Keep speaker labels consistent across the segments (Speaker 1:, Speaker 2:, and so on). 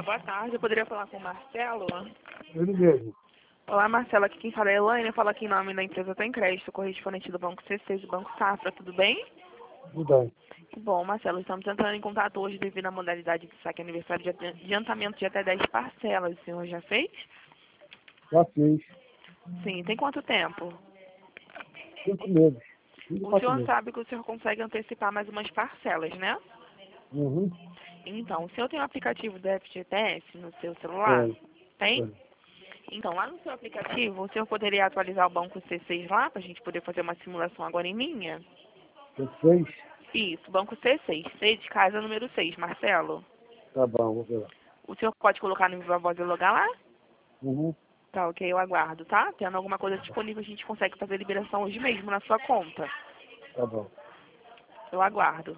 Speaker 1: Olá, boa tarde. Eu poderia falar com o Marcelo?
Speaker 2: Ele mesmo.
Speaker 1: Olá, Marcelo. Aqui quem fala é a Elaine. Eu falo aqui em nome da empresa Tem Crédito, correspondente do Banco C6 e Banco Safra. Tudo bem?
Speaker 2: Tudo bem.
Speaker 1: Que bom, Marcelo. Estamos entrando em contato hoje devido à modalidade de saque aniversário de adiantamento de até 10 parcelas. O senhor já fez?
Speaker 2: Já fiz.
Speaker 1: Sim. Tem quanto tempo?
Speaker 2: 5 meses.
Speaker 1: O
Speaker 2: 4
Speaker 1: senhor
Speaker 2: meses.
Speaker 1: sabe que o senhor consegue antecipar mais umas parcelas, né?
Speaker 2: Uhum.
Speaker 1: Então, o senhor tem o aplicativo do FGTS no seu celular?
Speaker 2: Tem.
Speaker 1: Tem?
Speaker 2: Tem.
Speaker 1: Então, lá no seu aplicativo, o senhor poderia atualizar o banco C6 lá, para a gente poder fazer uma simulação agora em linha?
Speaker 2: Você fez?
Speaker 1: Isso, banco C6, C de casa número 6, Marcelo.
Speaker 2: Tá bom, vou ver lá.
Speaker 1: O senhor pode colocar no Viva Voz e logar lá?
Speaker 2: Uhum.
Speaker 1: Tá, ok, eu aguardo, tá? Tendo alguma coisa disponível, a gente consegue fazer a liberação hoje mesmo na sua conta.
Speaker 2: Tá bom.
Speaker 1: Eu aguardo.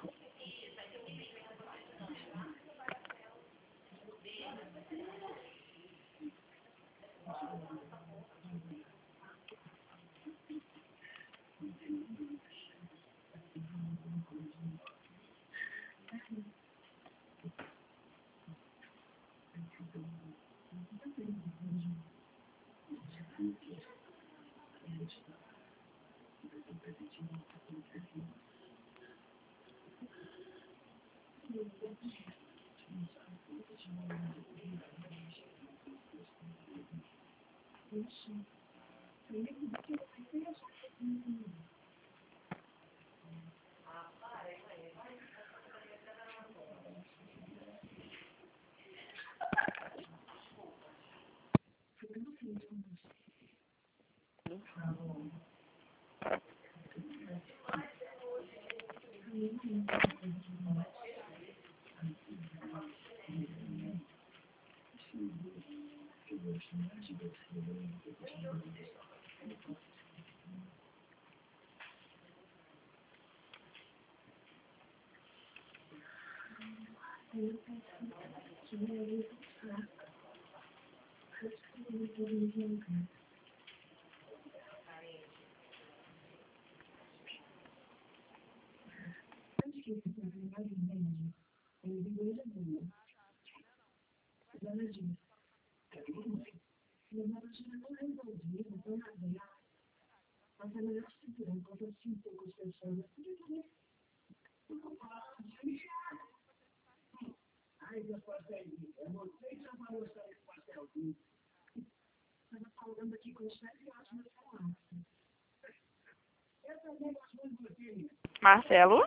Speaker 1: Marcelo?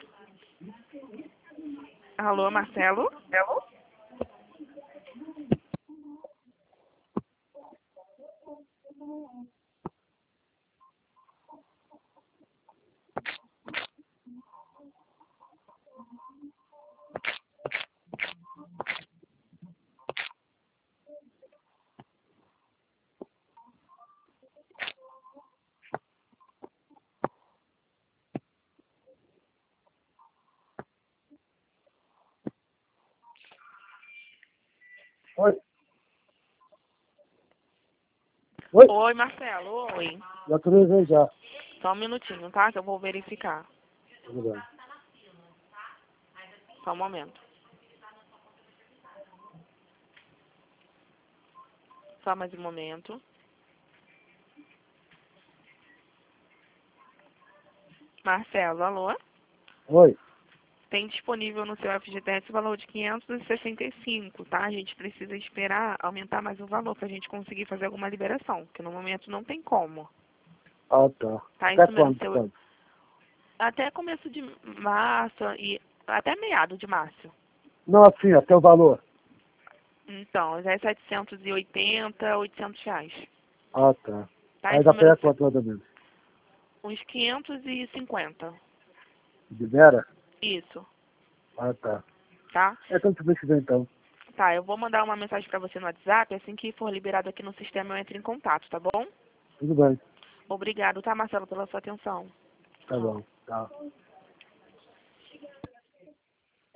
Speaker 1: Alô, Marcelo? Alô?
Speaker 2: Oi. Oi.
Speaker 1: Oi, Marcelo. Oi.
Speaker 2: Já atualizei já.
Speaker 1: Só um minutinho, tá? Que eu vou verificar.
Speaker 2: Tudo bem.
Speaker 1: Só um momento. Só mais um momento. Marcelo, alô?
Speaker 2: Oi.
Speaker 1: Tem disponível no seu FGTS o valor de 565, tá? A gente precisa esperar aumentar mais o valor para a gente conseguir fazer alguma liberação, porque no momento não tem como.
Speaker 2: Ah, tá.
Speaker 1: Tá?
Speaker 2: Até
Speaker 1: Isso mesmo,
Speaker 2: quando? Quando?
Speaker 1: até começo de março e até meado de março.
Speaker 2: Não, assim, até o valor.
Speaker 1: Então, já é 780, 800 reais.
Speaker 2: Ah, tá.
Speaker 1: Tá?
Speaker 2: Aí
Speaker 1: Esse
Speaker 2: dá pra ir
Speaker 1: número,
Speaker 2: a quanto mais ou menos?
Speaker 1: uns 550.
Speaker 2: Libera?
Speaker 1: Isso,
Speaker 2: Ah, tá.
Speaker 1: tá?
Speaker 2: É quando você vem então.
Speaker 1: Tá, eu vou mandar uma mensagem para você no WhatsApp, assim que for liberado aqui no sistema eu entro em contato, tá bom?
Speaker 2: Tudo bem.
Speaker 1: Obrigado, tá, Marcelo, pela sua atenção.
Speaker 2: Tá bom. Tá.